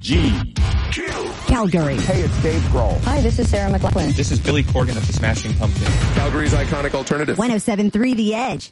Calgary. Hey, it's Dave Grohl. Hi, this is Sarah McLachlan. This is Billy Corgan of the Smashing Pumpkins. Calgary's iconic alternative. 107.3 The Edge.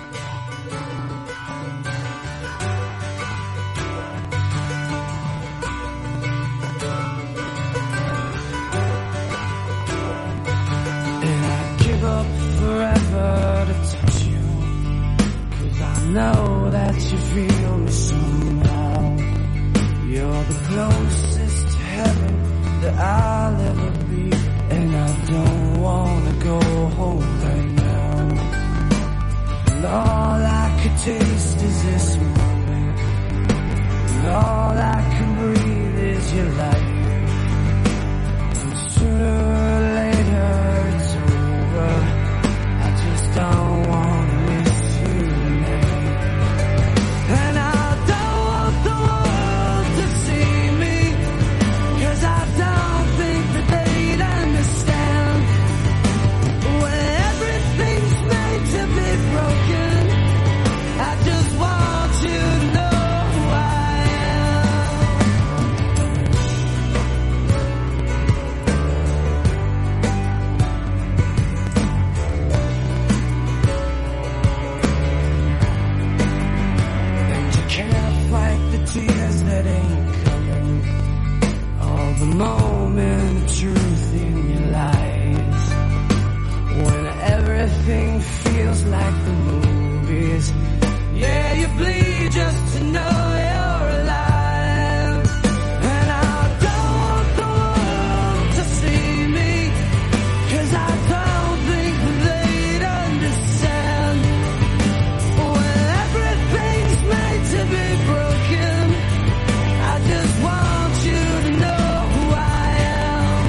And I'd give up forever to touch you, 'cause I know that you feel me somehow. You're the closest to heaven that I'll ever be, and I don't wanna go home right now. And all I could taste is this moment, and all I can breathe is your light. And sooner or later it's over, I just don't wanna miss you tonight. And I don't want the world to see me, 'cause I don't think that they'd understand. When everything's made to be broken, I just want you to know who I am. And you can't fight the tears that ain't coming, all the moment of truth in your lies. When everything feels like the movies, yeah, you bleed just to know you're alive. And I don't want the world to see me, 'cause I don't think they'd understand. When everything's made to be broken, I just want you to know who I am.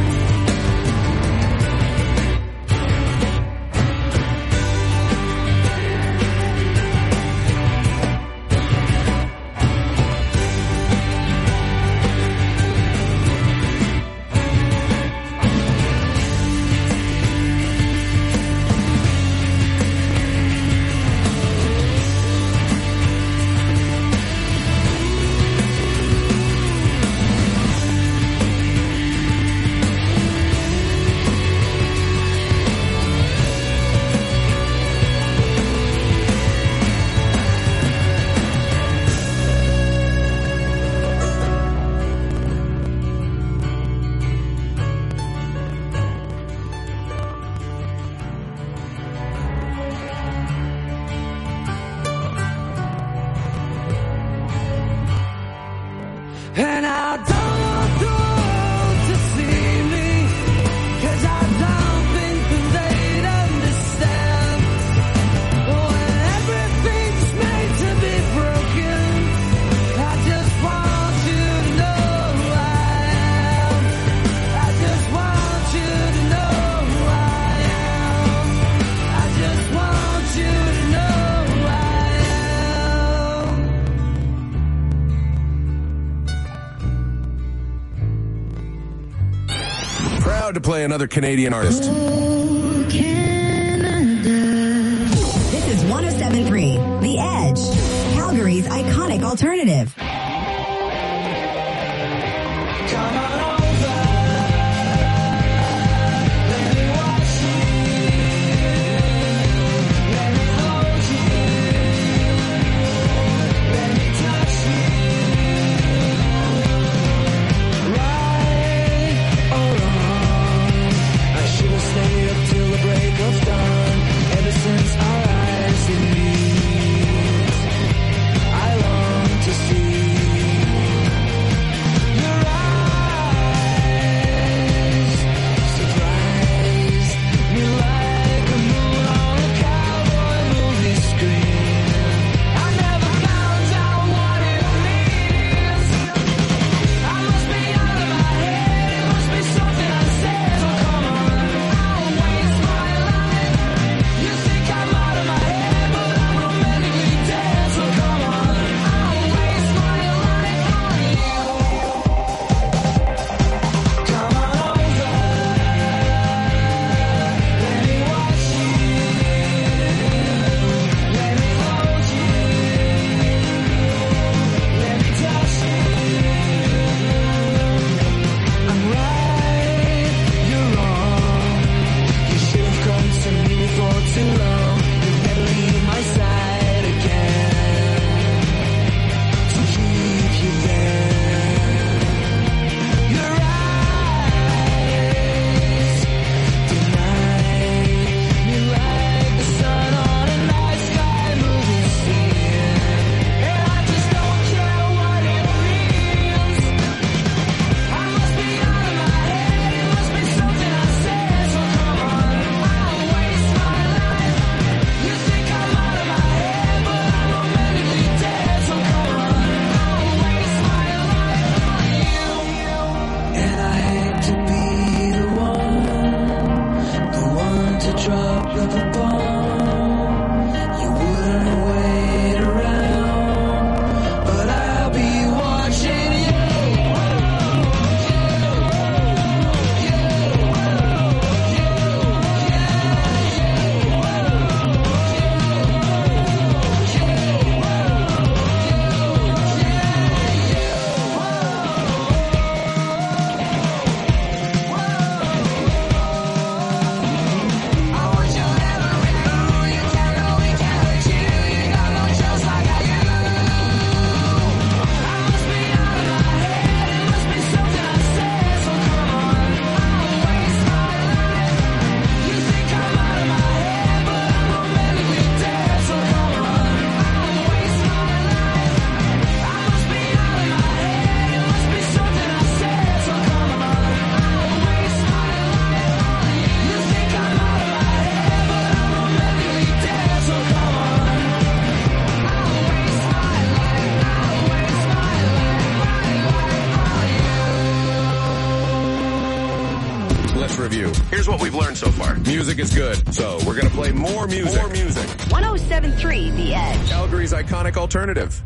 And I don't want the world to see me, 'cause I don't think that they'd understand. When everything's made to be broken, I just want you to know who I am. I just want you to know who I am. I just want you to know who I am. Proud to play another Canadian artist. This is 107.3 The Edge. Calgary's iconic alternative. Come on over, let me watch you, let me hold you, let me touch you. Right or wrong, I should have stayed up till the break of dawn. Ever since our eyes meet, I long to see your eyes. review. Here's what we've learned so far. Music is good, so we're going to play more music. 107.3 The Edge. Calgary's iconic alternative.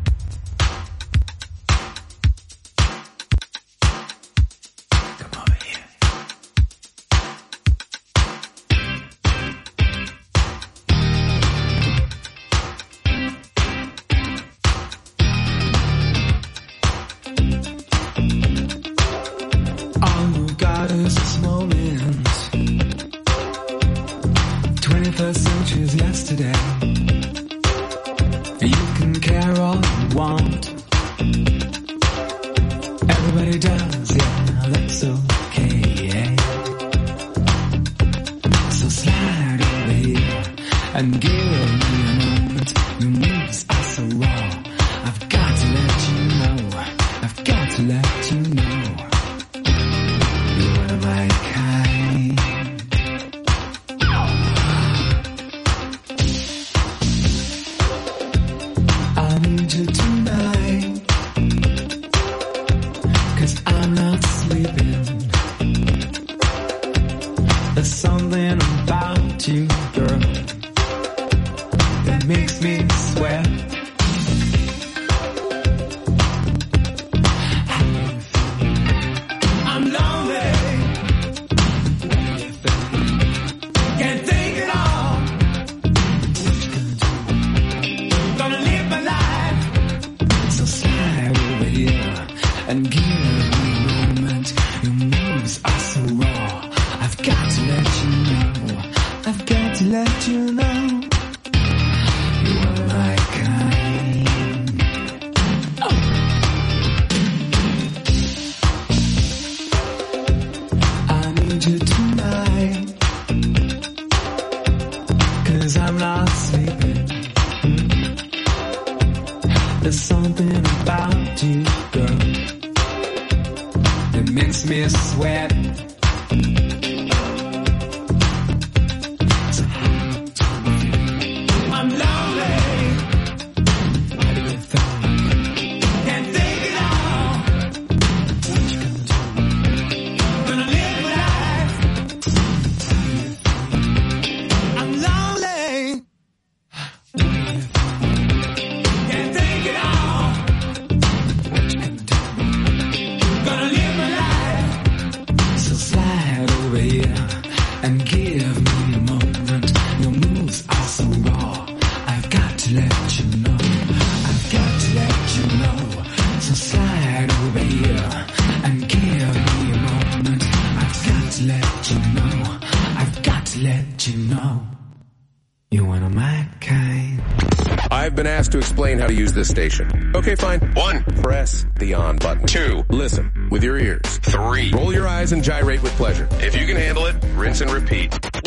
To explain how to use this station. Okay, fine. 1. Press the on button. 2. Listen with your ears. 3. Roll your eyes and gyrate with pleasure. If you can handle it, rinse and repeat.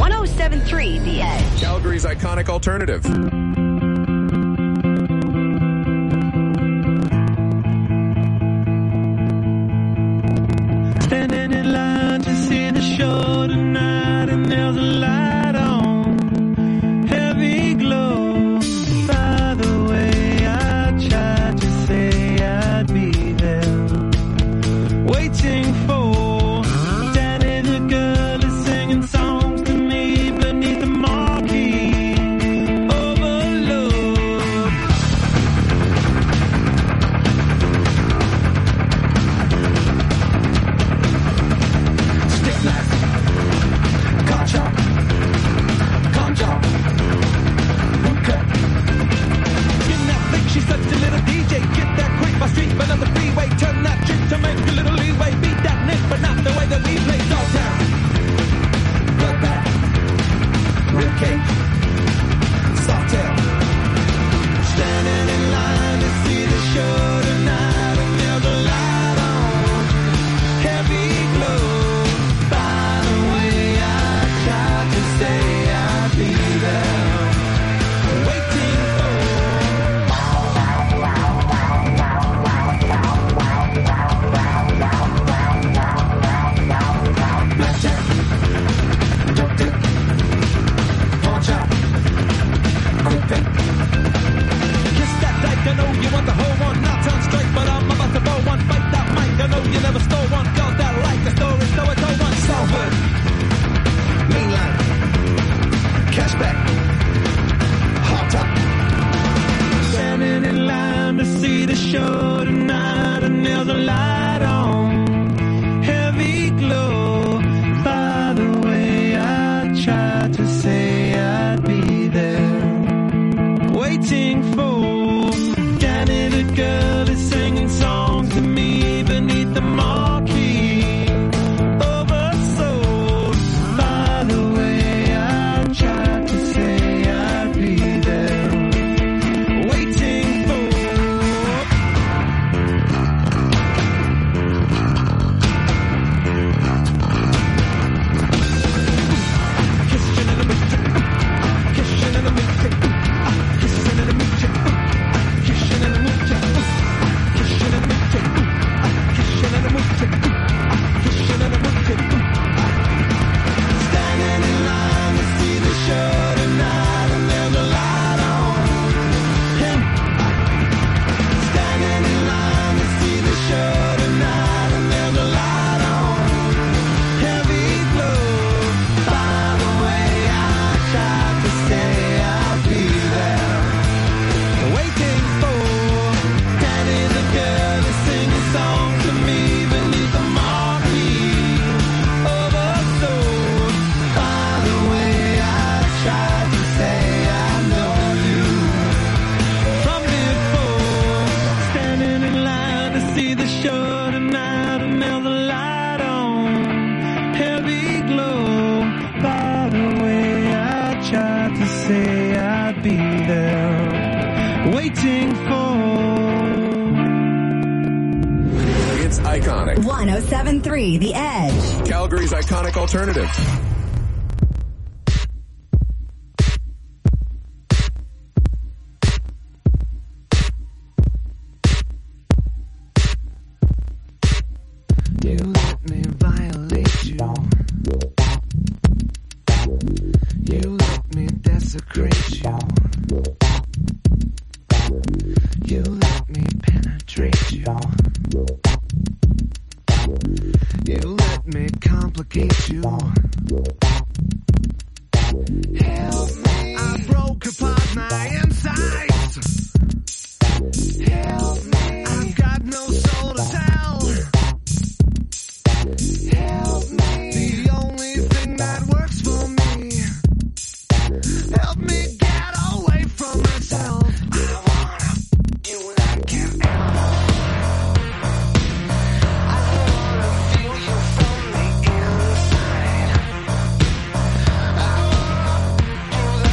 107.3 The Edge. Calgary's iconic alternative. Standing in line to see the show tonight, and there's a light on. Heavy glow. Waiting for Danny, the girl is singing songs to me beneath the marquee. Overload. Stick knife, car chop, con job, boot cut. In that flick, she's such a little DJ. Get that quick by street, but on the freeway. Turn that trick to make a little leeway. Beat that nick, but not the way that we play Dogtown. Bloodbath, ribcage, Softail. Standing in line to see the show tonight, and there's a light on. Heavy glow. By the way, I tried to say I'd be there. Waiting for. I know you want the whole one, not to searching for. It's iconic. 107.3 The Edge. Calgary's iconic alternative. You let me violate you. You let me desecrate you. You let me penetrate you. You let me complicate you. Help me. I broke apart my insides. Help me. I've got no soul to tell. Help me. The only thing that works for me. Help me get away from myself. I wanna you like an animal. I wanna feel you from the inside. I wanna do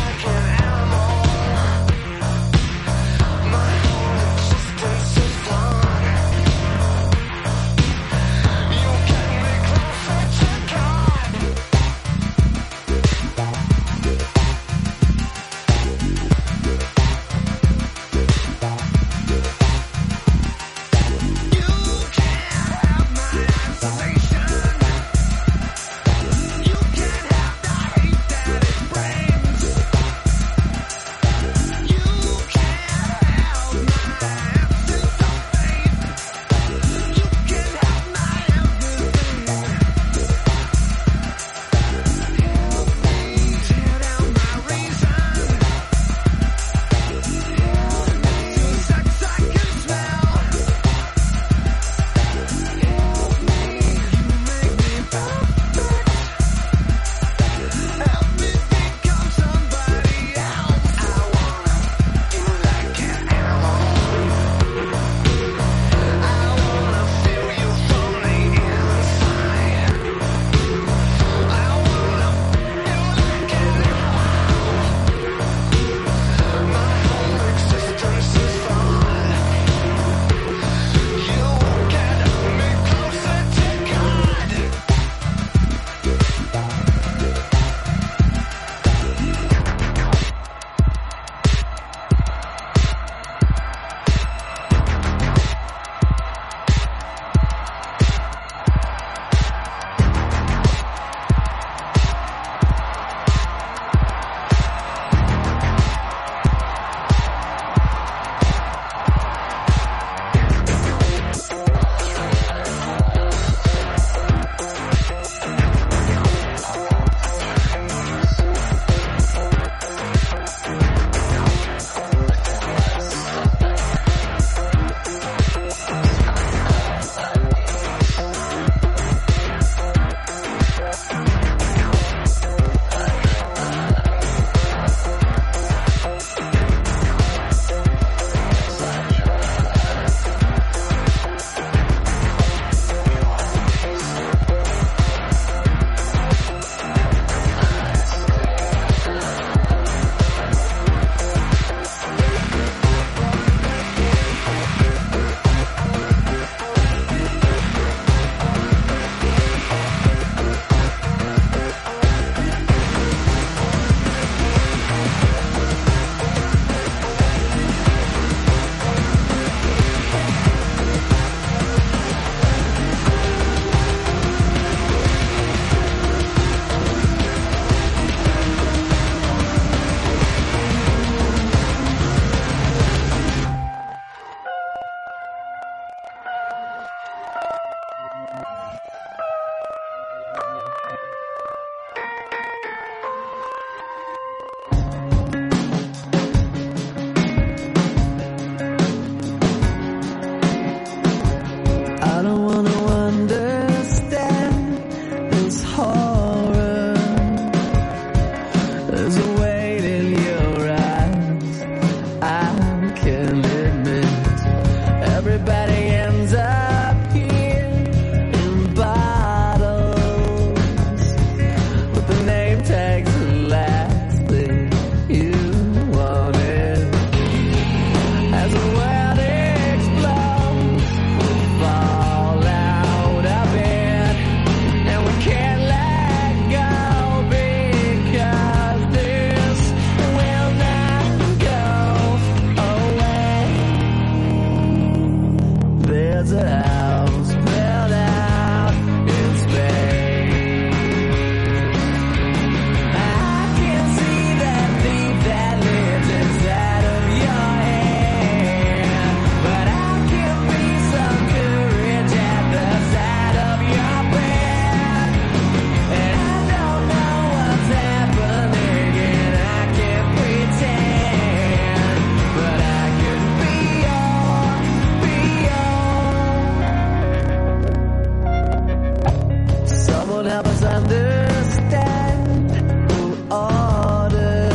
don't help us understand order.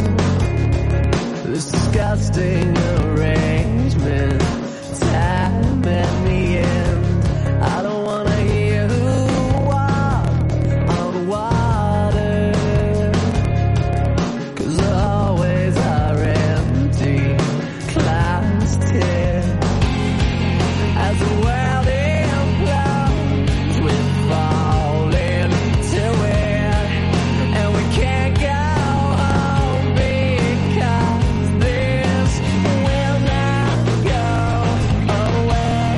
This disgusting arrangement, time and the end. I don't wanna hear who walk on water, 'cause the hallways are empty, clouds tear as the world implodes. We're falling to it, and we can't go home because this will not go away.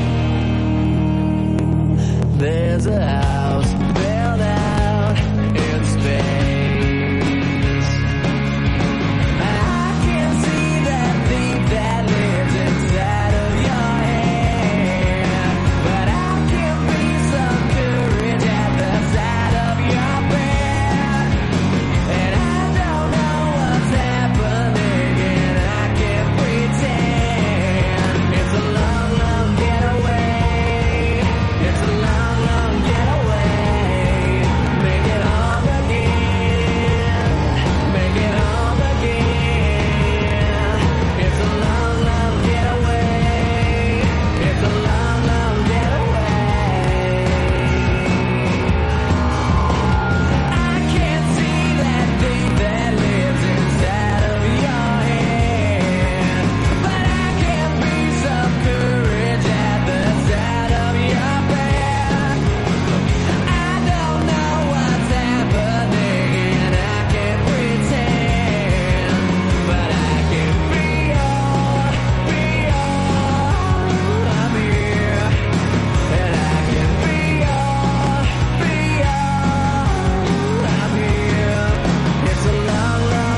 There's a house built out in space. I can see that thing that lives inside of your head, but I can be some courage at the side of your bed. And I don't know what's happening, and I can't pretend. It's a long, long getaway. It's a long, long getaway. Make it home again. Make it home again. It's a long, long getaway. It's a long, long getaway. I can't see that thing that lives inside of your head, but I can be some courage at the side of your bed. I don't know what's happening, and I can't pretend, but I can be all I'm here, and I can be all I'm here. It's a long, long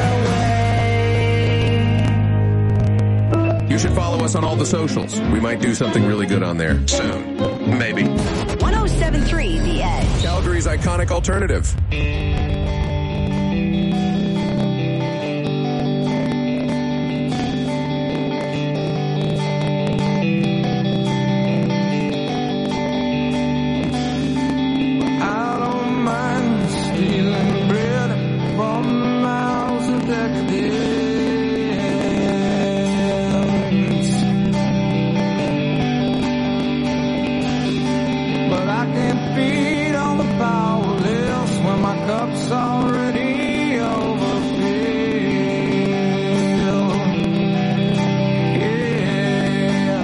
getaway. You should follow us on all the socials. We might do something really good on there soon. Maybe. 1073 The Edge. Calgary's iconic alternative. I don't mind stealing bread from the mouths of decadence, but I can't feed on the powerless when my cup's already overfilled. Yeah,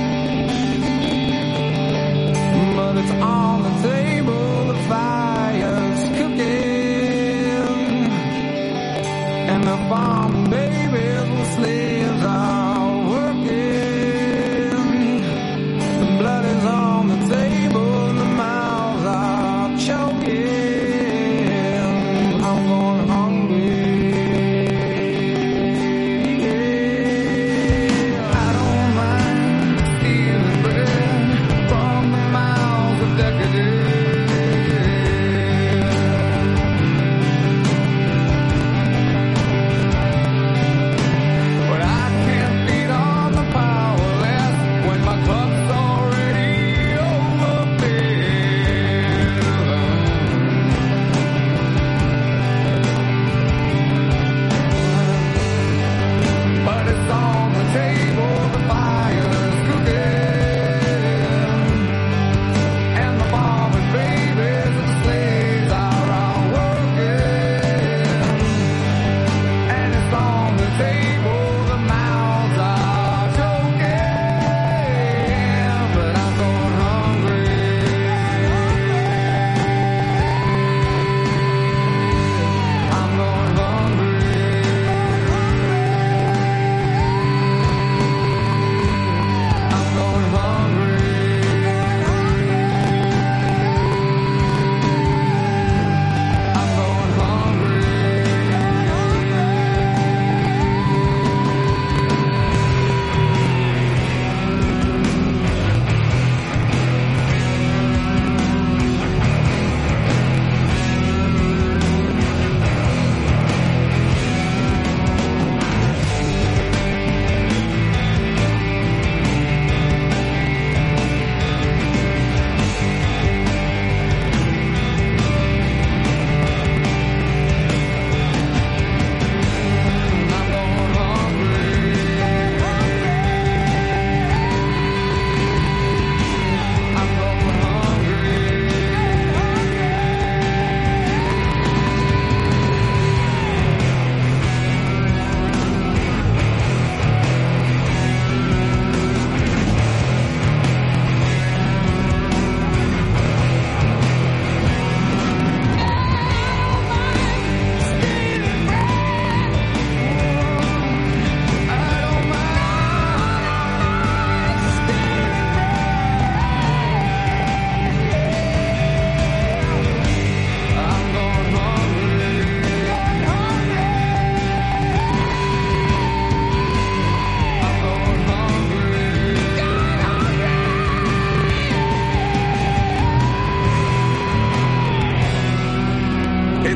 but it's on the table, the fire's cooking, and the farm babies and slaves are working. The blood is on the table, and the mouths are choking. I'm going hungry. Yeah, I don't mind stealing bread from the mouths of decadence.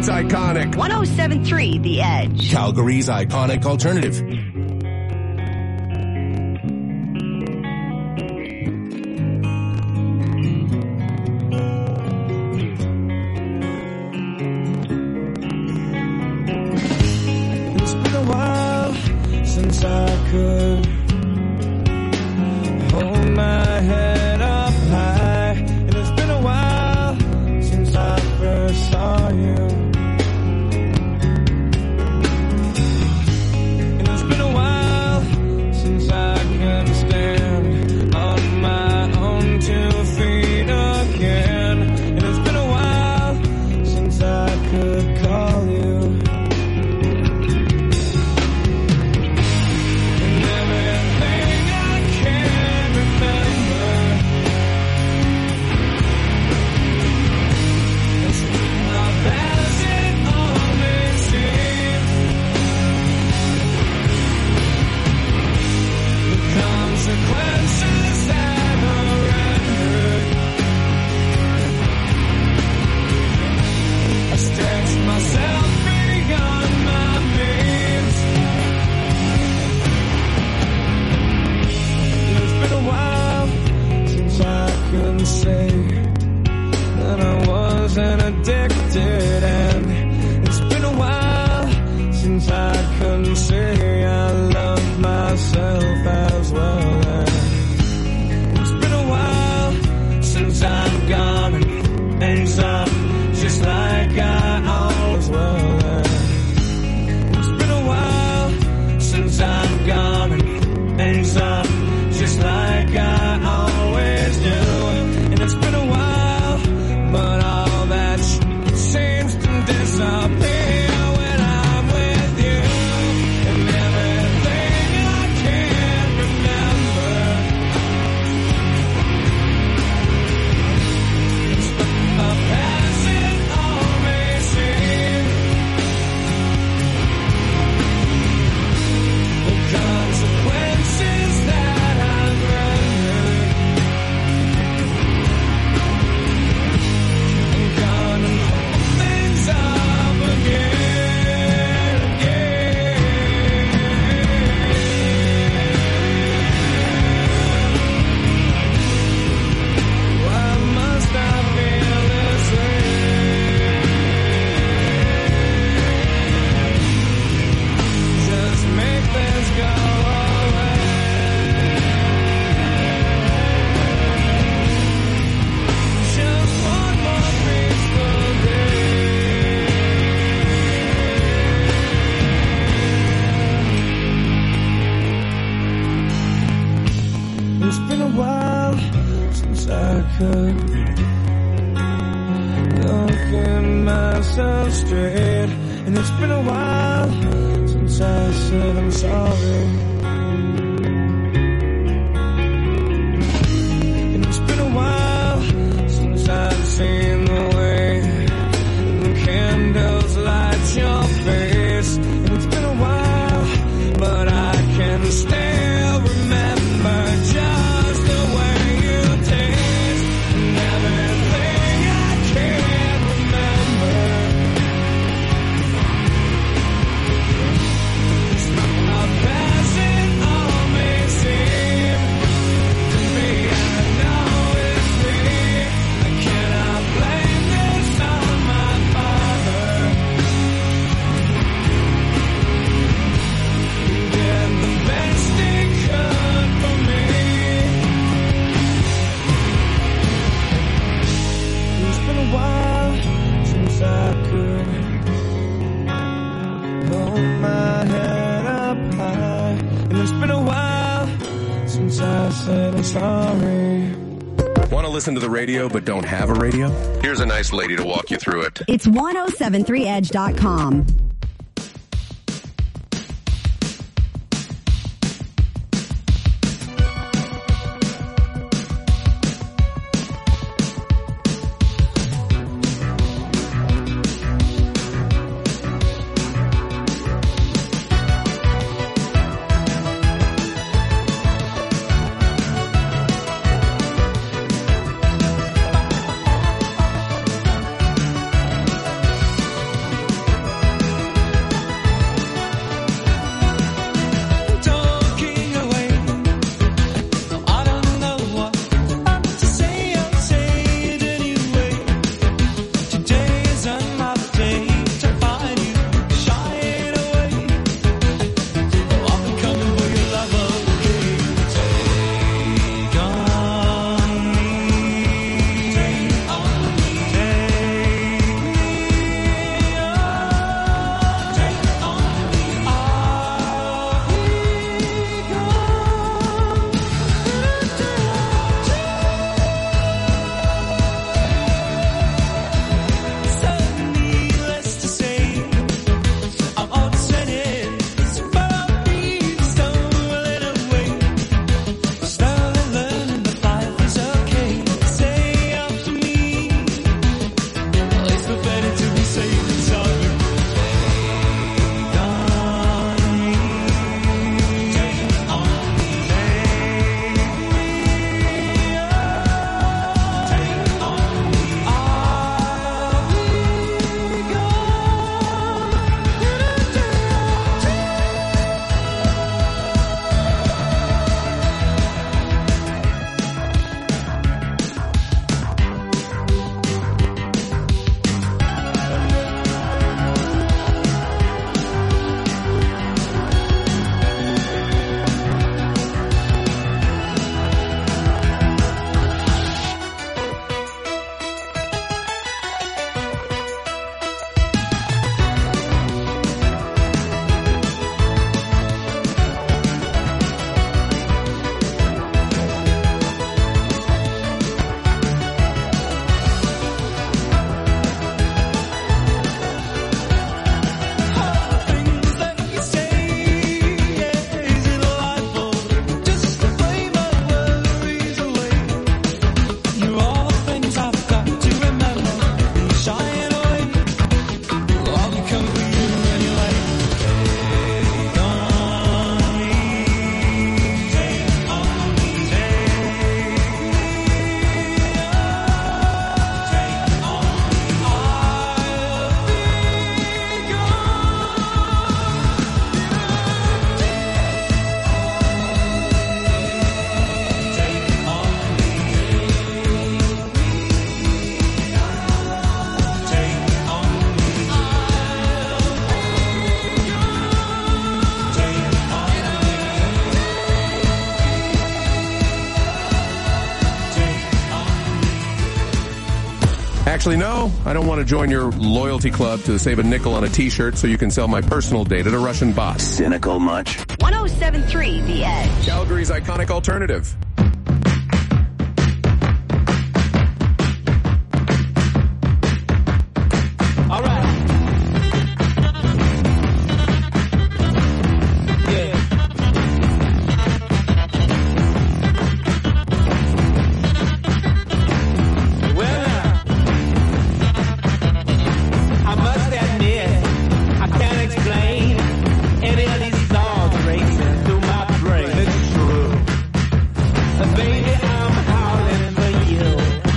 Calgary's iconic. 107.3 The Edge. Calgary's iconic alternative. It's been a while since I could hold my head up high, and it's been a while since I first saw you. And it's been a while since I can stand on my own 2 feet again. And it's been a while since I could call you. And everything I can remember is not as it always seemed. The consequences that are rendered, I stretched myself beyond my means. And it's been a while since I could say that I wasn't addicted, and it's been a while since I couldn't say I love myself as well. And it's been a while since I've gone and ends up just like I always will. And it's been a while since I've gone and ends up just like I always do. And it's been a while, but all that seems to disappear when I'm with you. And everything I can remember is a past it always seemed. The consequences that I've rendered, and gone and hold things up again. Why must I feel this way? Just make this go away. Just one more peaceful day. It's been a while since I could look at myself straight, and it's been a while since I said I'm sorry. And it's been a while since I've seen the way the candles light your face. And it's been a while, but I can still remember just the way you taste. And everything I can remember is a past it always seemed to me. I know it's me. I cannot blame this on my father. He did the best he could for me. It's been a while since I could hold my head up high, and it's been a while since I said I'm sorry. Want to listen to the radio but don't have a radio? Here's a nice lady to walk you through it. It's 1073edge.com. Actually, no, I don't want to join your loyalty club to save a nickel on a t-shirt so you can sell my personal data to Russian bots. Cynical much? 107.3 The Edge. Calgary's iconic alternative. All right. Yeah. Well, I must admit, I can't explain any of these thoughts racing through my brain. It's true. Baby, I'm howling for you.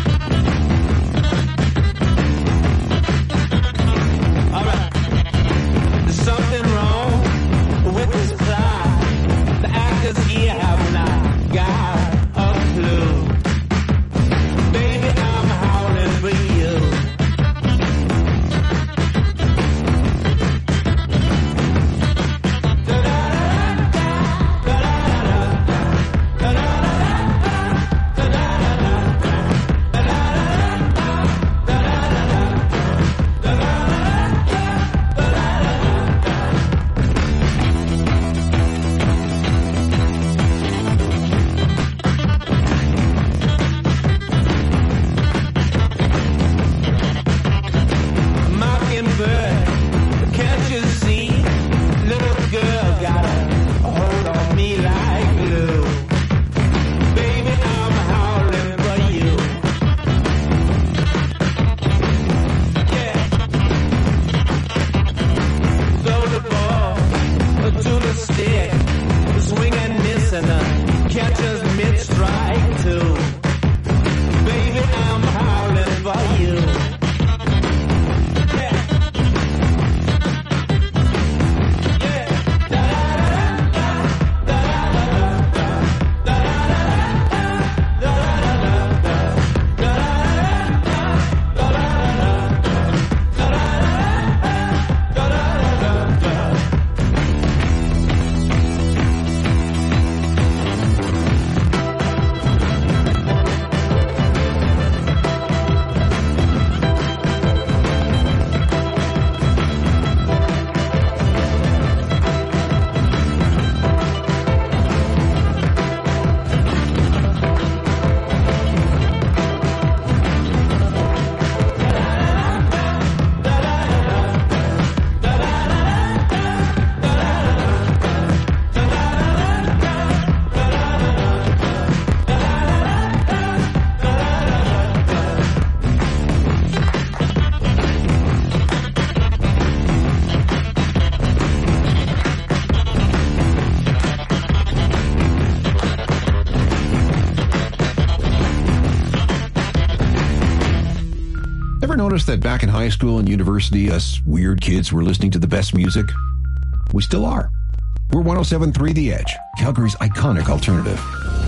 Alright. There's something wrong with this plot. The actors here have not got a clue. Baby, I'm howling for you. Mockingbird, can't you see? Little girl got a hold on me like glue. Baby, I'm howling for you. Yeah. Throw the ball to the stick, swing and miss and catch us mid-strike too. Baby, I'm howling for you. Ever notice that back in high school and university, us weird kids were listening to the best music? We still are. We're 107.3 The Edge, Calgary's iconic alternative.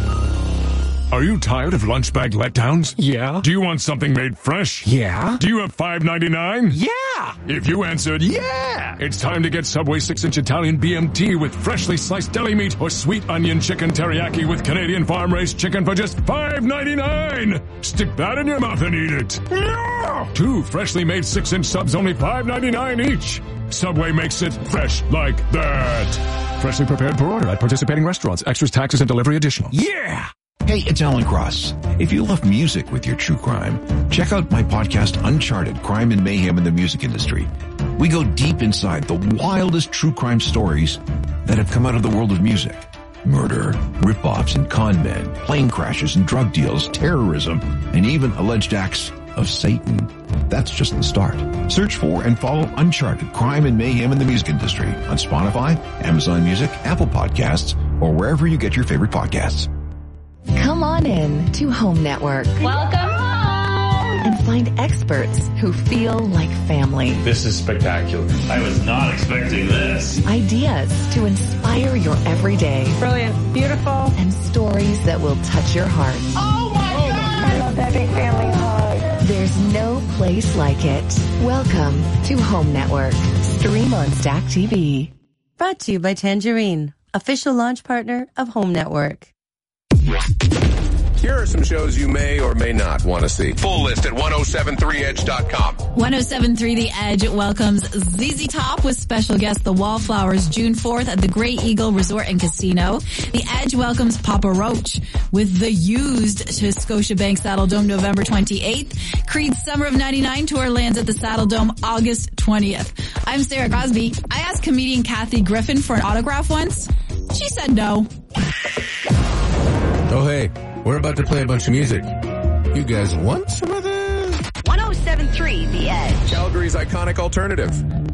Are you tired of lunch bag letdowns? Yeah. Do you want something made fresh? Yeah. Do you have $5.99? Yeah. If you answered yeah, it's time to get Subway 6-inch Italian BMT with freshly sliced deli meat or sweet onion chicken teriyaki with Canadian farm-raised chicken for just $5.99. Stick that in your mouth and eat it. Yeah. 2 freshly made 6-inch subs, only $5.99 each. Subway makes it fresh like that. Freshly prepared per order at participating restaurants. Extras, taxes, and delivery additional. Yeah! Hey, it's Alan Cross. If you love music with your true crime, check out my podcast, Uncharted, Crime and Mayhem in the Music Industry. We go deep inside the wildest true crime stories that have come out of the world of music. Murder, rip-offs and con men, plane crashes and drug deals, terrorism, and even alleged acts of Satan. That's just the start. Search for and follow Uncharted, Crime and Mayhem in the Music Industry on Spotify, Amazon Music, Apple Podcasts, or wherever you get your favorite podcasts. Come on in to Home Network. Welcome home! And find experts who feel like family. This is spectacular. I was not expecting this. Ideas to inspire your everyday. Brilliant. Beautiful. And stories that will touch your heart. Oh my God! I love that big family hug. There's no place like it. Welcome to Home Network. Stream on Stack TV. Brought to you by Tangerine, official launch partner of Home Network. Here are some shows you may or may not want to see. Full list at 1073edge.com. 1073 The Edge welcomes ZZ Top with special guest The Wallflowers June 4th at the Great Eagle Resort and Casino. The Edge welcomes Papa Roach with The Used to Scotiabank Saddle Dome November 28th. Creed's Summer of 99 tour lands at the Saddle Dome August 20th. I'm Sarah Crosby. I asked comedian Kathy Griffin for an autograph once. She said no. Oh, hey, we're about to play a bunch of music. You guys want some of this? 1073 The Edge. Calgary's iconic alternative.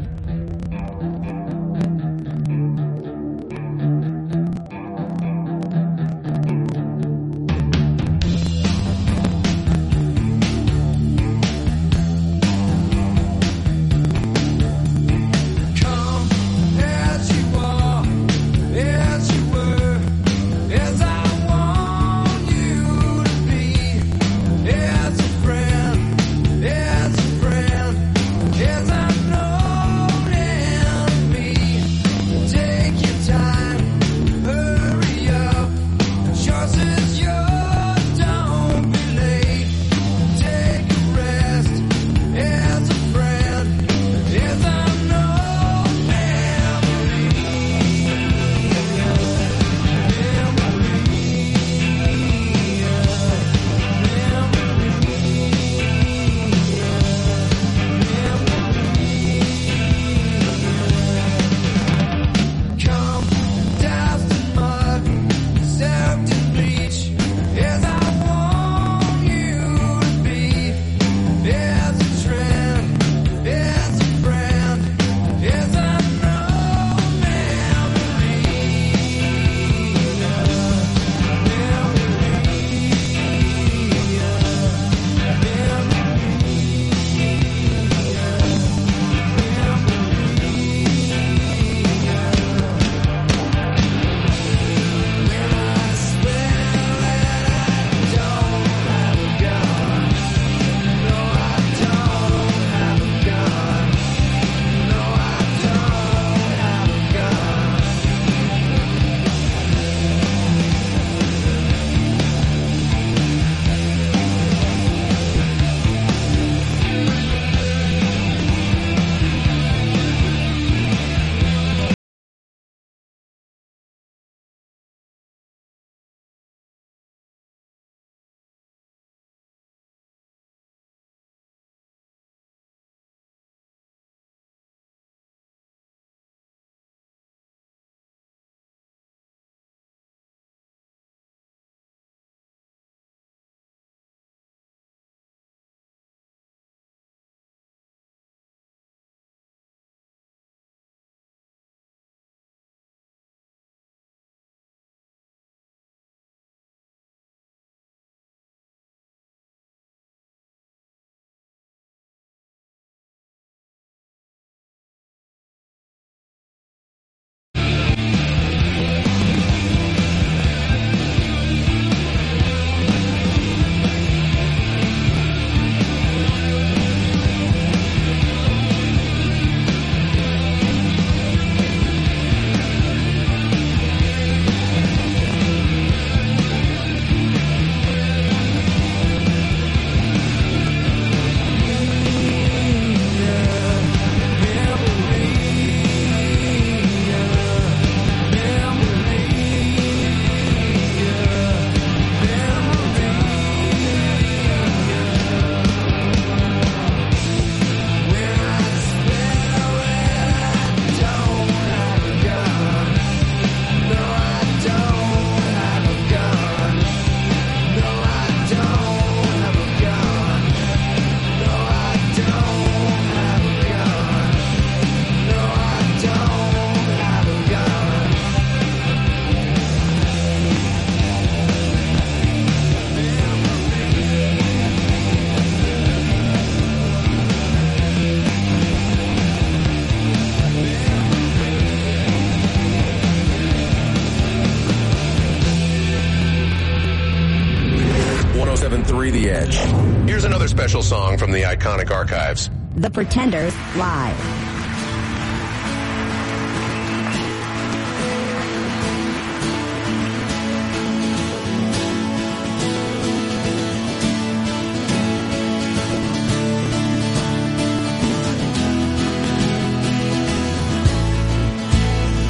The Edge. Here's another special song from the iconic archives. The Pretenders Live.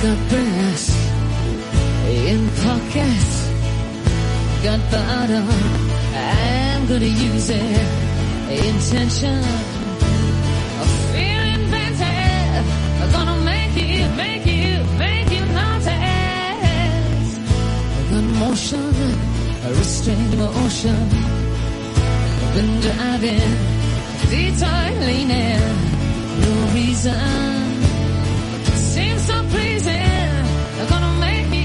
breath in pockets, got bottom, I'm gonna use it. Intention of feeling inventive, I'm gonna make you notice. Good motion, restrained motion, been driving, detour leaning, no reason. Seems so pleasing. I'm gonna make you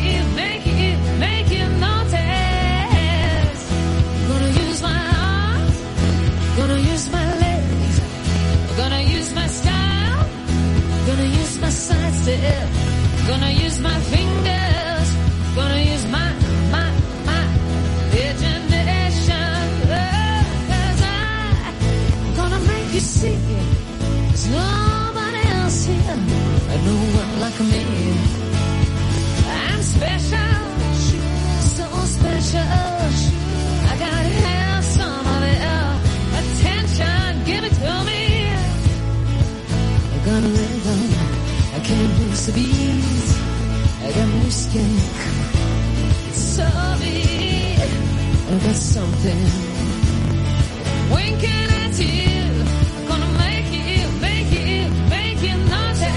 notice. Gonna use my arms, gonna use my legs, gonna use my style, gonna use my side step, gonna use my fingers, gonna use my imagination. Cause I'm gonna make you see there's nobody else here. No one like me. I'm special, so special. I gotta have some of it. Attention, give it to me. I got a rhythm, I can't lose the beat. I got no escape. It's so big. I got something winking at you. Gonna make you notice.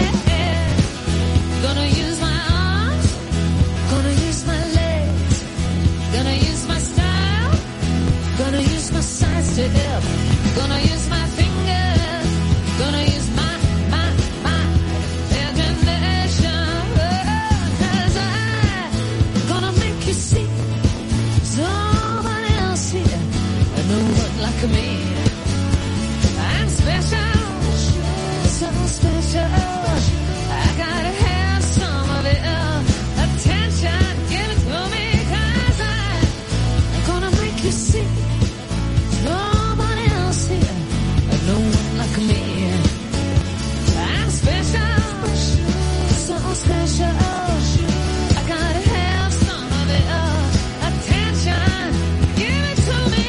Gonna use my arms, gonna use my legs, gonna use my style, gonna use my side step, gonna use my fingers, gonna use my imagination. Cause I'm gonna make you see there's nobody else here. No one like me. I'm special, so special. I gotta have some of it. Attention, give it to me. Cause I'm gonna make you see there's nobody else here. No one like me. I'm special, so special. I gotta have some of it. Attention, give it to me.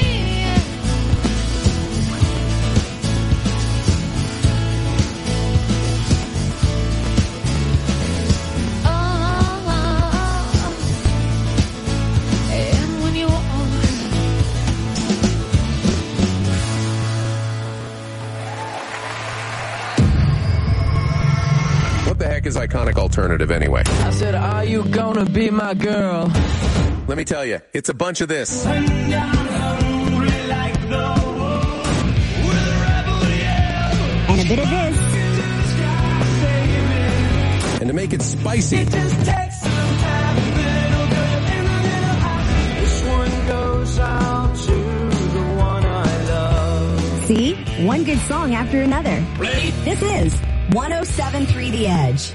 What the heck is iconic alternative anyway? I said, are you gonna be my girl? Let me tell you, it's a bunch of this. And a bit of this. And to make it spicy, This one goes out to the one I love. See? One good song after another. This is 107.3 The Edge.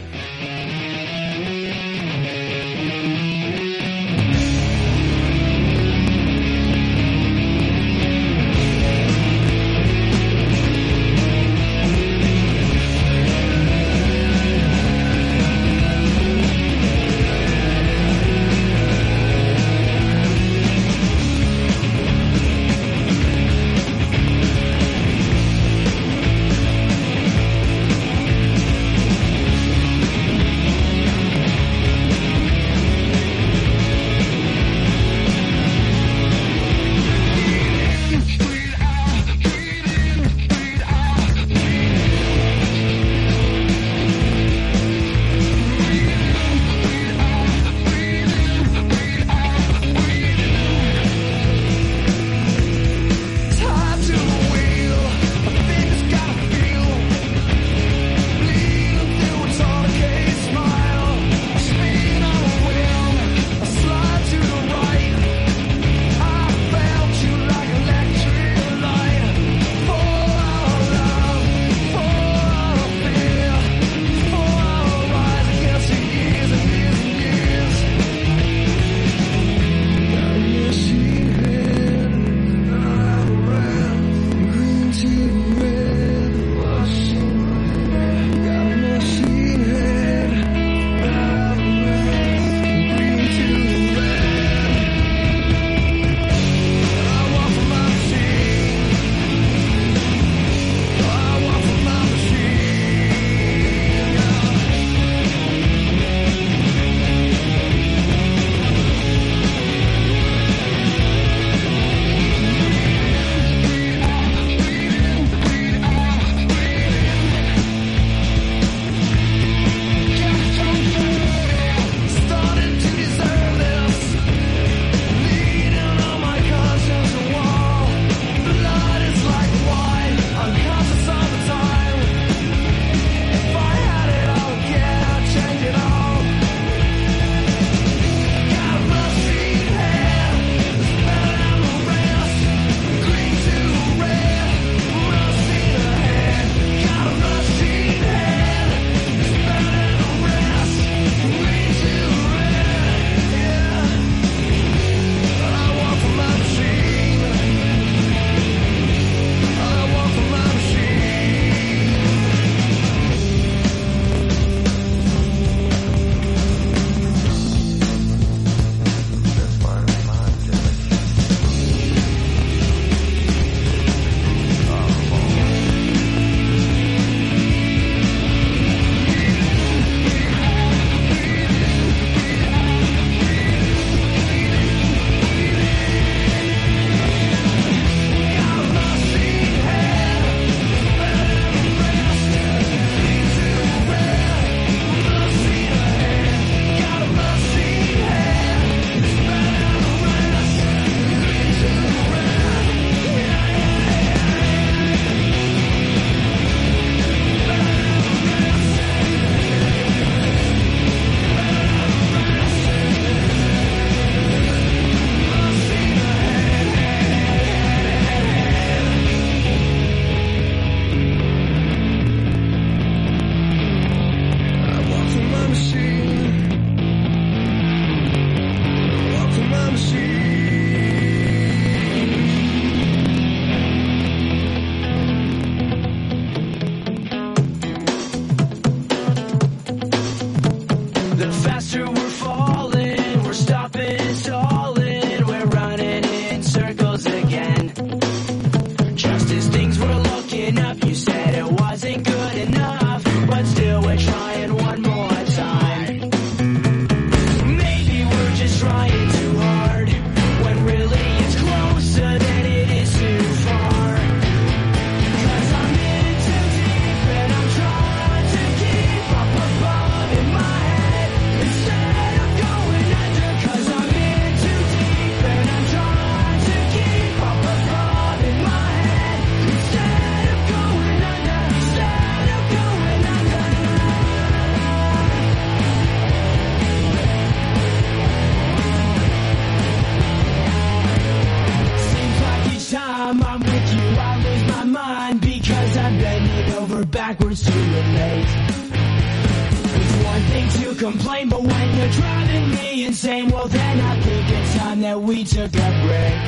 bending over backwards to relate. It's one thing to complain, but when you're driving me insane, well then I think it's time that we took a break.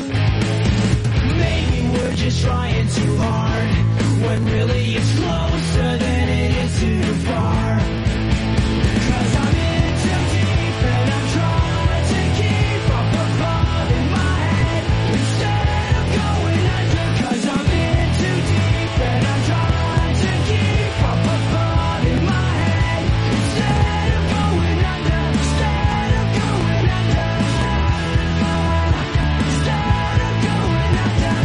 Maybe we're just trying too hard, when really it's closer than it is too far. 'Cause I'm in too deep and I'm trying to keep up above in my head instead of going under. 'Cause I'm in too deep and I'm trying to keep up above in my head instead of going under. Instead of going under. Instead of going under.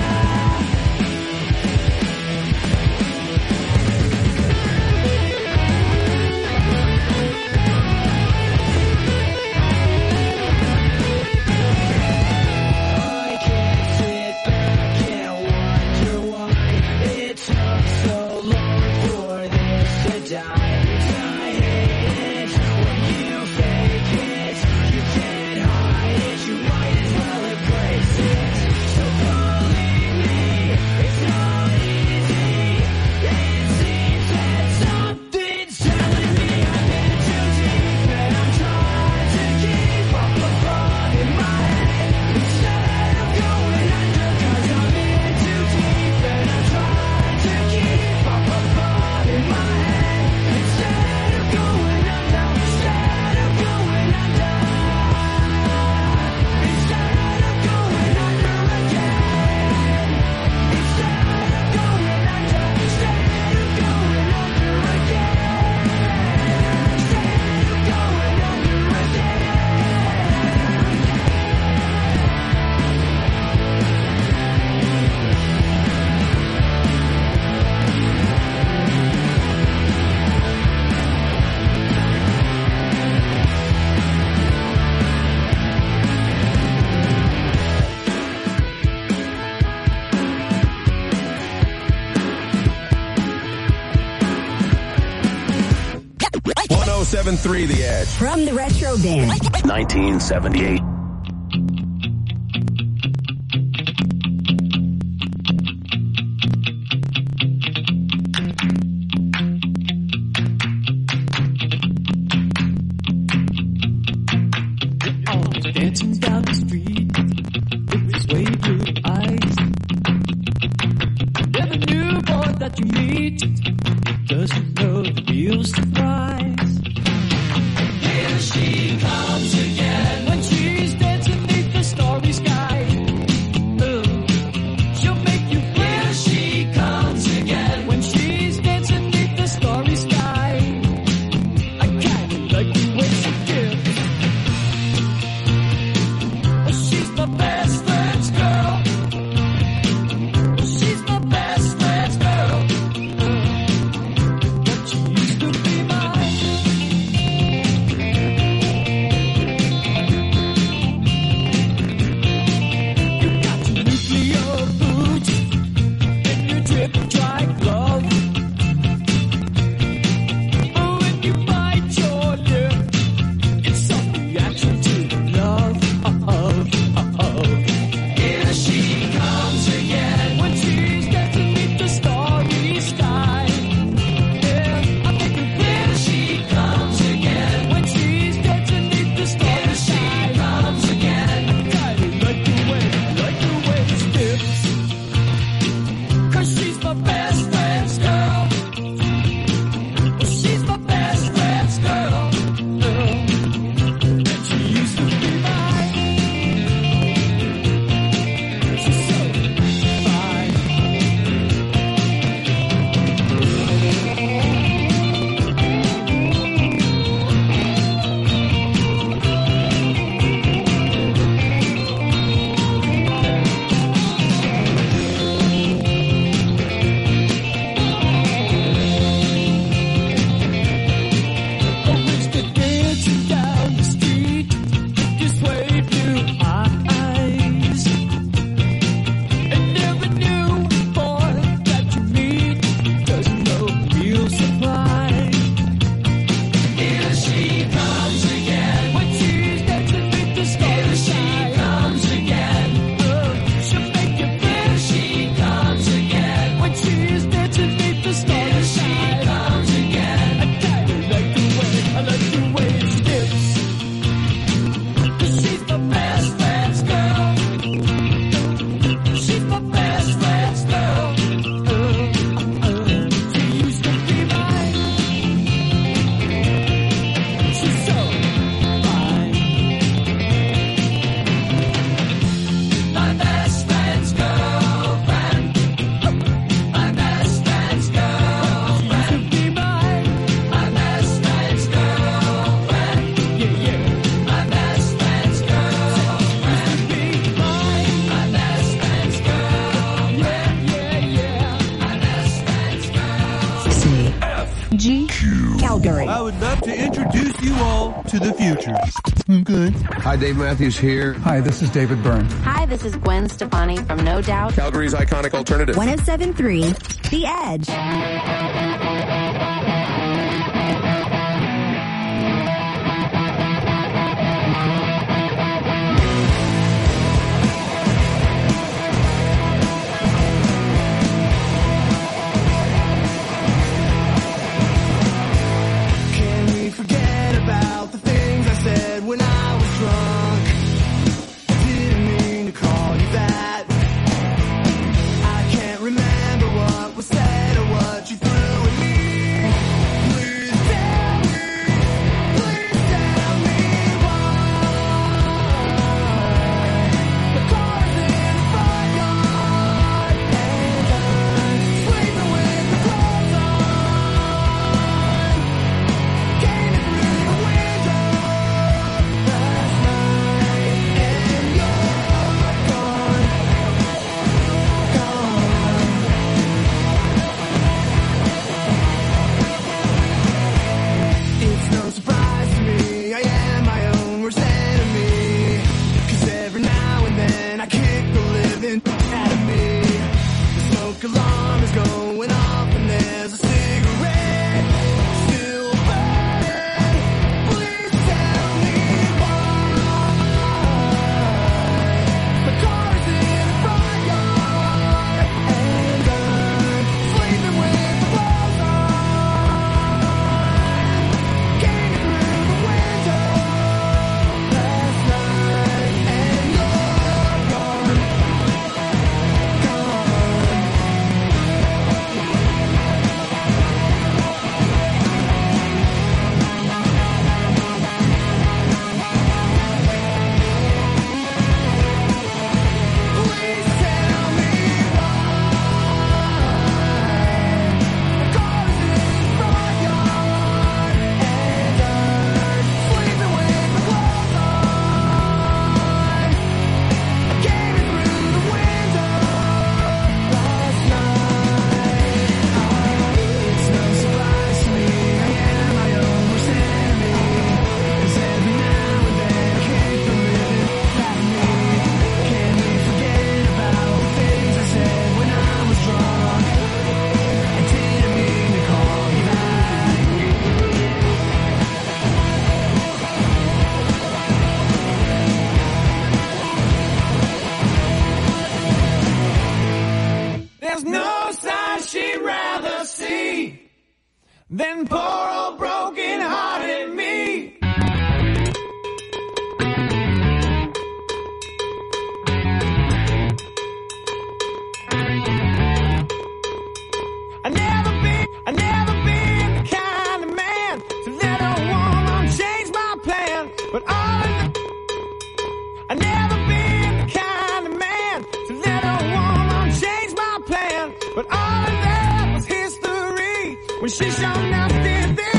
I can't sit back and wonder why it took so long for this to die. I hate it when you fake it. You can't hide it. You might as well embrace it. So believe me, it's not easy. It seems that something's telling me I'm in too deep and I'm trying to keep up above in my head instead of going under. 'Cause I'm in too deep and I'm trying to keep up above in my head instead of going under. Instead of going under. Instead of going under again. Instead of going under. Instead of going under again. Instead of going under again. .1073 The Edge. From the Retro Bin. 1978. Dancing down the street with his wave blue eyes. Never knew, boy, that you meet doesn't know the real surprise. Here she comes again when she's dancing beneath the starry sky. Ooh, she'll make you feel. Here she comes again when she's dancing beneath the starry sky. I kinda like the way she gives. She's my best friend's girl. She's my best friend's girl. But she used to be mine. Calgary. I would love to introduce you all to the future. Okay. Hi, Dave Matthews here. Hi, this is David Byrne. Hi, this is Gwen Stefani from No Doubt. Calgary's iconic alternative. 107.3 The Edge. When I was drunk, I didn't mean to call you that. I can't remember what was said or what you threw at me. Please tell me why. The car's in the front yard and I'm sleeping with the clothes on. Came in through the window. Alarm is going off and there's a cigarette still burning. Please tell me why. The car's in the front yard and I'm sleeping with the clothes on. Came in through the window last night and you're gone. Then poor old broken hearted me. I never been the kind of man to let a woman change my plan. But I never been the kind of man to let a woman change my plan. But all of that was history when she showed up did this.